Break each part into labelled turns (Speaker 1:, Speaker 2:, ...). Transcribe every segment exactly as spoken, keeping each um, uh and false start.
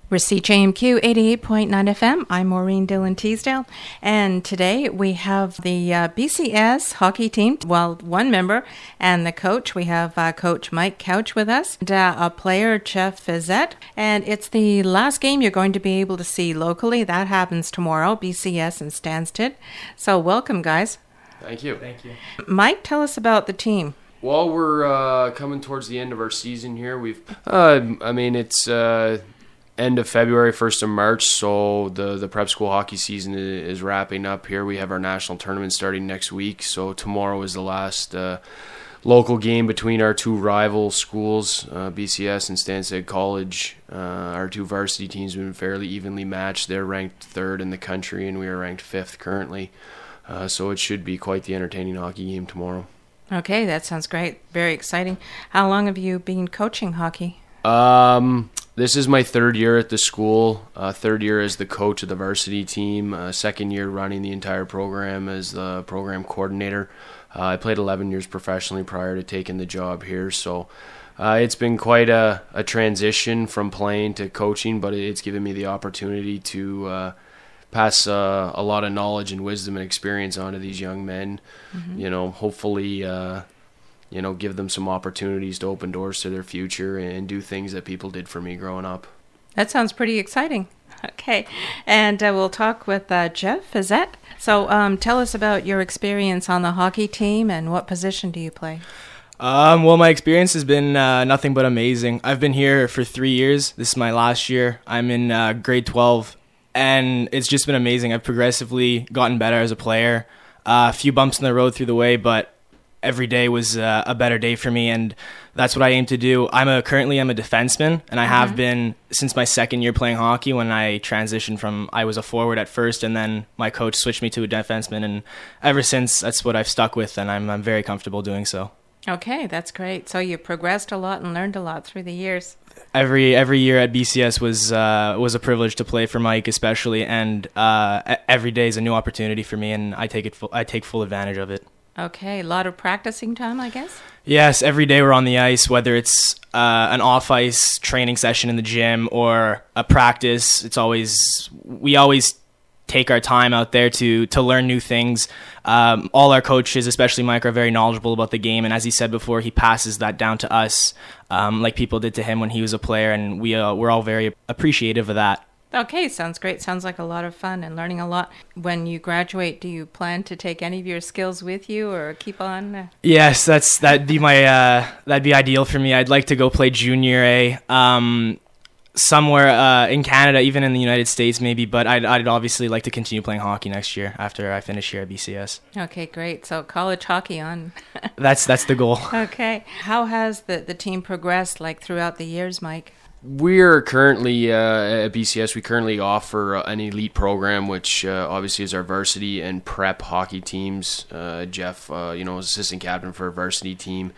Speaker 1: We're C J M Q eighty-eight point nine F M. I'm Maureen Dillon Teasdale. And today we have the uh, B C S hockey team, well, one member and the coach. We have uh, Coach Mike Couch with us, and uh, a player, Jeff Fizzett. And it's the last game you're going to be able to see locally. That happens tomorrow, B C S in Stansted. So welcome, guys.
Speaker 2: Thank you.
Speaker 3: Thank you.
Speaker 1: Mike, tell us about the team.
Speaker 2: Well, we're uh, coming towards the end of our season here. We've, uh, I mean, it's... Uh, end of February, first of March, so the, the prep school hockey season is wrapping up here. We have our national tournament starting next week, so tomorrow is the last uh, local game between our two rival schools, uh, B C S and Stansted College. Uh, our two varsity teams have been fairly evenly matched. They're ranked third in the country, and we are ranked fifth currently, uh, so it should be quite the entertaining hockey game tomorrow.
Speaker 1: Okay, that sounds great. Very exciting. How long have you been coaching hockey?
Speaker 2: Um... This is my third year at the school, uh, third year as the coach of the varsity team, uh, second year running the entire program as the program coordinator. Uh, I played eleven years professionally prior to taking the job here, so uh, it's been quite a, a transition from playing to coaching, but it's given me the opportunity to uh, pass uh, a lot of knowledge and wisdom and experience on to these young men. Mm-hmm. You know, hopefully... Uh, you know, give them some opportunities to open doors to their future and do things that people did for me growing up.
Speaker 1: That sounds pretty exciting. Okay. And uh, we'll talk with uh, Jeff Fizzett. So um, tell us about your experience on the hockey team and what position do you play?
Speaker 3: Um, well, my experience has been uh, nothing but amazing. I've been here for three years. This is my last year. I'm in uh, grade twelve, and it's just been amazing. I've progressively gotten better as a player. Uh, a few bumps in the road through the way, but every day was uh, a better day for me, and that's what I aim to do. I'm a currently I'm a defenseman, and I have mm-hmm. been since my second year playing hockey. When I transitioned from, I was a forward at first, and then my coach switched me to a defenseman, and ever since that's what I've stuck with, and I'm I'm very comfortable doing so.
Speaker 1: Okay, that's great. So you progressed a lot and learned a lot through the years.
Speaker 3: Every every year at B C S was uh, was a privilege to play for Mike, especially, and uh, every day is a new opportunity for me, and I take it full, I take full advantage of it.
Speaker 1: Okay, a lot of practicing time, I guess?
Speaker 3: Yes, every day we're on the ice, whether it's uh, an off-ice training session in the gym or a practice. It's always, we always take our time out there to to learn new things. Um, all our coaches, especially Mike, are very knowledgeable about the game, and as he said before, he passes that down to us, um, like people did to him when he was a player, and we, uh, we're all very appreciative of that.
Speaker 1: Okay, sounds great. Sounds like a lot of fun and learning a lot. When you graduate, do you plan to take any of your skills with you or keep on?
Speaker 3: Yes, that's that'd be my uh, that'd be ideal for me. I'd like to go play junior A um, somewhere uh, in Canada, even in the United States, maybe. But I'd I'd obviously like to continue playing hockey next year after I finish here at B C S.
Speaker 1: Okay, great. So college hockey on.
Speaker 3: that's that's the goal.
Speaker 1: Okay, how has the the team progressed like throughout the years, Mike?
Speaker 2: We're currently, uh, at B C S, we currently offer uh, an elite program, which uh, obviously is our varsity and prep hockey teams. Uh, Jeff, uh, you know, is assistant captain for a varsity team.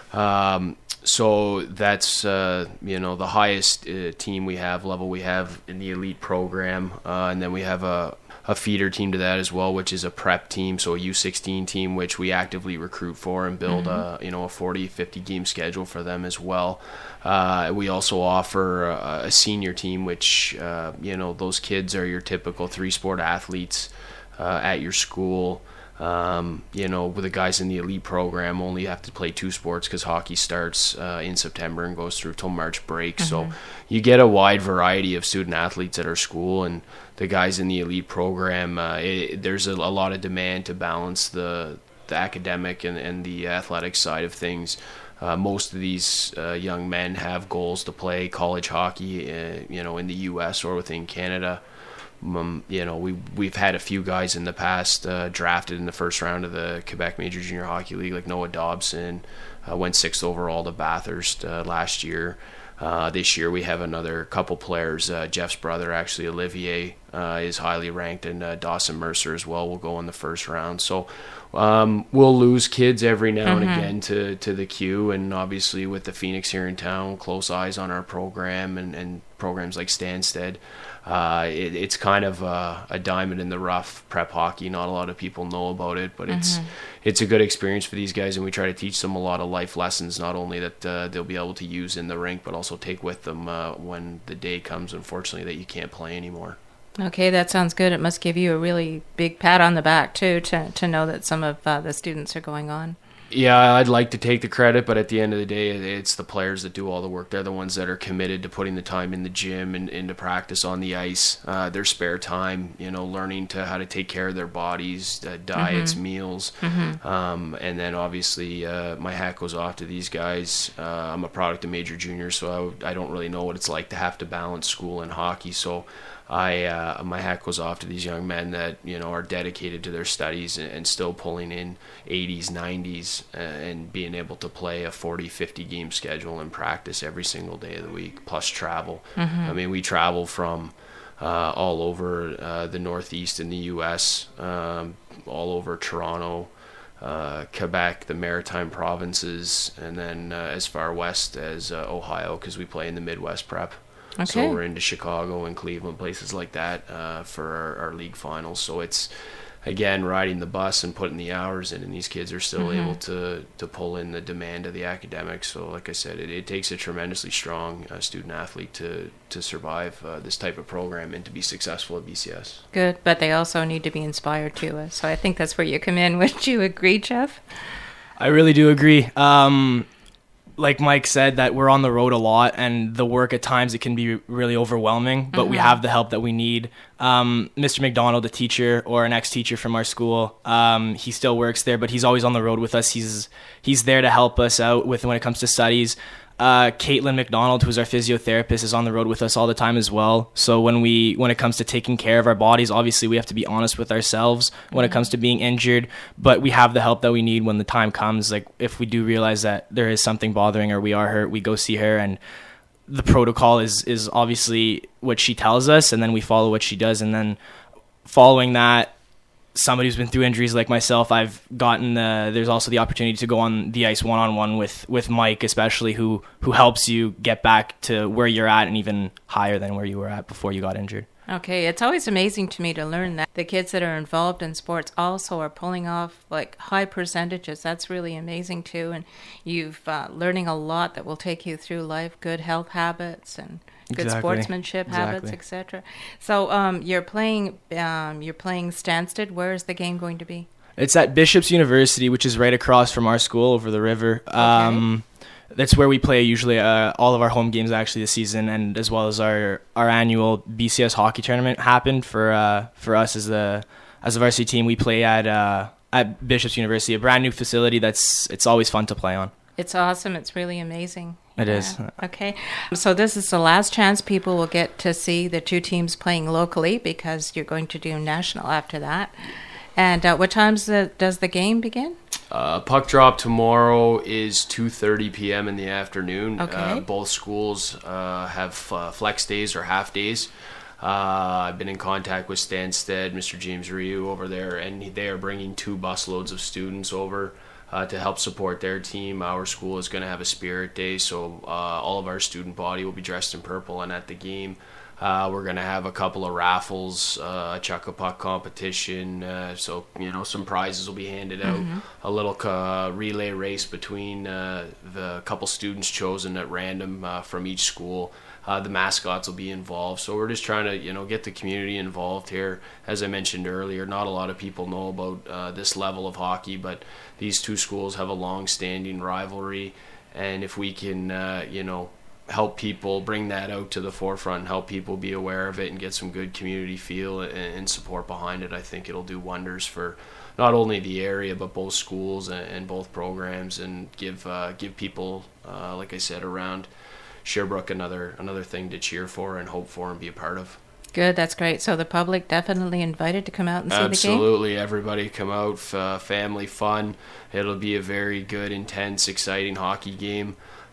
Speaker 2: Um, so that's, uh, you know, the highest uh, team we have, level we have in the elite program. Uh, and then we have a, a feeder team to that as well, which is a prep team, so a U sixteen team, which we actively recruit for and build mm-hmm. a, you know, a forty, fifty game schedule for them as well. Uh, we also offer a, a senior team, which, uh, you know, those kids are your typical three-sport athletes uh, at your school. Um, you know, with the guys in the elite program only have to play two sports because hockey starts uh, in September and goes through till March break. Mm-hmm. So you get a wide variety of student athletes at our school, and the guys in the elite program, uh, it, there's a, a lot of demand to balance the, the academic and, and the athletic side of things. Uh, most of these uh, young men have goals to play college hockey, uh, you know, in the U S or within Canada. Um, you know, we we've had a few guys in the past uh, drafted in the first round of the Quebec Major Junior Hockey League, like Noah Dobson, uh, went sixth overall to Bathurst uh, last year. Uh, this year we have another couple players. Uh, Jeff's brother, actually, Olivier, uh, is highly ranked, and uh, Dawson Mercer as well will go in the first round. So um, we'll lose kids every now mm-hmm. and again to, to the Q, and obviously with the Phoenix here in town, close eyes on our program and, and programs like Stansted. Uh, it, it's kind of a, a diamond in the rough, prep hockey. Not a lot of people know about it, but it's mm-hmm. it's a good experience for these guys, and we try to teach them a lot of life lessons, not only that uh, they'll be able to use in the rink, but also take with them uh, when the day comes, unfortunately, that you can't play anymore.
Speaker 1: Okay, that sounds good. It must give you a really big pat on the back, too, to, to know that some of uh, the students are going on.
Speaker 2: Yeah, I'd like to take the credit, but at the end of the day, it's the players that do all the work. They're the ones that are committed to putting the time in the gym and into practice on the ice. Uh, their spare time, you know, learning to how to take care of their bodies, uh, diets, mm-hmm. meals, mm-hmm. Um, and then obviously uh, my hat goes off to these guys. Uh, I'm a product of Major Junior, so I, w- I don't really know what it's like to have to balance school and hockey. So I uh, my hat goes off to these young men that, you know, are dedicated to their studies and, and still pulling in eighties, nineties, uh, and being able to play a forty, fifty game schedule and practice every single day of the week, plus travel. Mm-hmm. I mean, we travel from uh, all over uh, the Northeast in the U S, um, all over Toronto, uh, Quebec, the Maritime provinces, and then uh, as far west as uh, Ohio, because we play in the Midwest prep. Okay. So we're into Chicago and Cleveland, places like that, uh, for our, our league finals. So it's, again, riding the bus and putting the hours in, and these kids are still mm-hmm. able to, to pull in the demand of the academics. So like I said, it, it takes a tremendously strong uh, student-athlete to, to survive uh, this type of program and to be successful at B C S.
Speaker 1: Good, but they also need to be inspired too. Uh, so I think that's where you come in. Would you agree, Jeff?
Speaker 3: I really do agree. Um, like Mike said, that we're on the road a lot, and the work at times it can be really overwhelming, but mm-hmm. we have the help that we need. Um, Mister McDonald, a teacher or an ex-teacher from our school, um, he still works there, but he's always on the road with us. He's he's there to help us out with when it comes to studies. Uh, Caitlin McDonald, who's our physiotherapist, is on the road with us all the time as well. So when we when it comes to taking care of our bodies, obviously we have to be honest with ourselves when mm-hmm. it comes to being injured, but we have the help that we need when the time comes. Like if we do realize that there is something bothering or we are hurt, we go see her, and the protocol is is obviously what she tells us, and then we follow what she does. And then following that, somebody who's been through injuries like myself, I've gotten the, there's also the opportunity to go on the ice one-on-one with, with Mike, especially, who, who helps you get back to where you're at and even higher than where you were at before you got injured.
Speaker 1: Okay, it's always amazing to me to learn that the kids that are involved in sports also are pulling off like high percentages. That's really amazing too, and you've uh, learning a lot that will take you through life, good health habits and good exactly. sportsmanship exactly. habits, et cetera. So um, you're playing, um, you're playing Stansted. Where is the game going to be?
Speaker 3: It's at Bishop's University, which is right across from our school over the river.
Speaker 1: Okay.
Speaker 3: Um, that's where we play usually uh, all of our home games actually this season, and as well as our, our annual B C S hockey tournament happened for uh, for us as the as a varsity team. We play at uh, at Bishop's University, a brand new facility that's it's always fun to play on.
Speaker 1: It's awesome. It's really amazing.
Speaker 3: It
Speaker 1: yeah.
Speaker 3: is.
Speaker 1: Okay. So this is the last chance people will get to see the two teams playing locally, because you're going to do national after that. And uh, what times the, does the game begin?
Speaker 2: Uh, puck drop tomorrow is two thirty p.m. in the afternoon.
Speaker 1: Okay.
Speaker 2: Uh, both schools uh, have uh, flex days or half days. Uh, I've been in contact with Stansted, Mister James Ryu over there, and they are bringing two busloads of students over Uh, to help support their team. Our school is going to have a spirit day, so uh, all of our student body will be dressed in purple, and at the game uh, we're going to have a couple of raffles, uh, a chuck a puck competition, uh, so you know some prizes will be handed out, mm-hmm. a little uh, relay race between uh, the couple students chosen at random uh, from each school. Uh, the mascots will be involved, so we're just trying to, you know, get the community involved here. As I mentioned earlier, not a lot of people know about uh, this level of hockey, but these two schools have a long-standing rivalry, and if we can, uh, you know, help people bring that out to the forefront and help people be aware of it and get some good community feel and, and support behind it, I think it'll do wonders for not only the area but both schools and, and both programs, and give uh, give people, uh, like I said, around Sherbrooke another another thing to cheer for and hope for and be a part of.
Speaker 1: Good, that's great. So the public definitely invited to come out and see
Speaker 2: Absolutely.
Speaker 1: the game?
Speaker 2: Absolutely, everybody come out, uh, family fun. It'll be a very good, intense, exciting hockey game.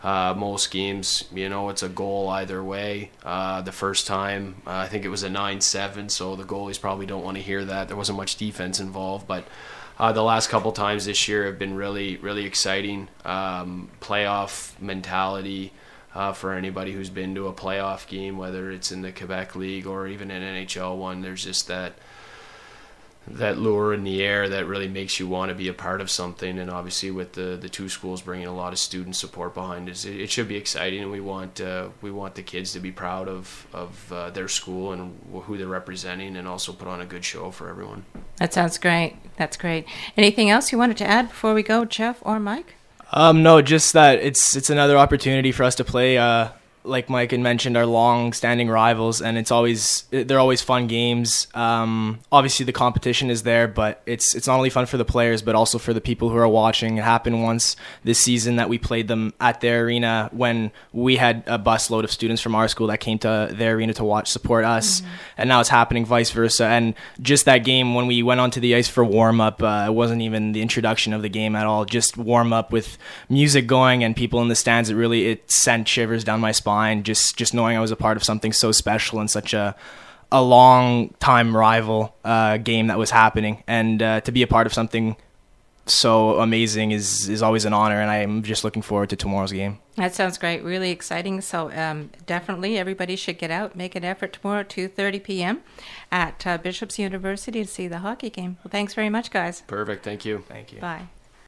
Speaker 2: Uh, most games, you know, it's a goal either way. Uh, the first time, uh, I think it was a nine seven, so the goalies probably don't want to hear that. There wasn't much defense involved, but uh, the last couple times this year have been really, really exciting. Um, playoff mentality uh, for anybody who's been to a playoff game, whether it's in the Quebec League or even an N H L one. There's just that that lure in the air that really makes you want to be a part of something. And obviously with the the two schools bringing a lot of student support behind it, it should be exciting, and we want uh, we want the kids to be proud of of uh, their school and who they're representing, and also put on a good show for everyone.
Speaker 1: That sounds great. That's great. Anything else you wanted to add before we go, Jeff or Mike?
Speaker 3: Um, no, just that it's it's another opportunity for us to play, uh, like Mike had mentioned, our long-standing rivals, and it's always they're always fun games. Um, obviously, the competition is there, but it's it's not only fun for the players, but also for the people who are watching. It happened once this season that we played them at their arena when we had a busload of students from our school that came to their arena to watch support us, mm-hmm. and now it's happening vice versa. And just that game, when we went onto the ice for warm-up, uh, it wasn't even the introduction of the game at all. Just warm-up with music going and people in the stands. It really it sent shivers down my spine. Just just knowing I was a part of something so special and such a a long time rival uh, game that was happening, and uh, to be a part of something so amazing is is always an honor, and I'm just looking forward to tomorrow's game.
Speaker 1: That sounds great, really exciting. So um, definitely everybody should get out, make an effort tomorrow at two thirty p.m. at uh, Bishop's University to see the hockey game. Well, thanks very much, guys.
Speaker 2: Perfect. Thank you.
Speaker 3: Thank you.
Speaker 1: Bye.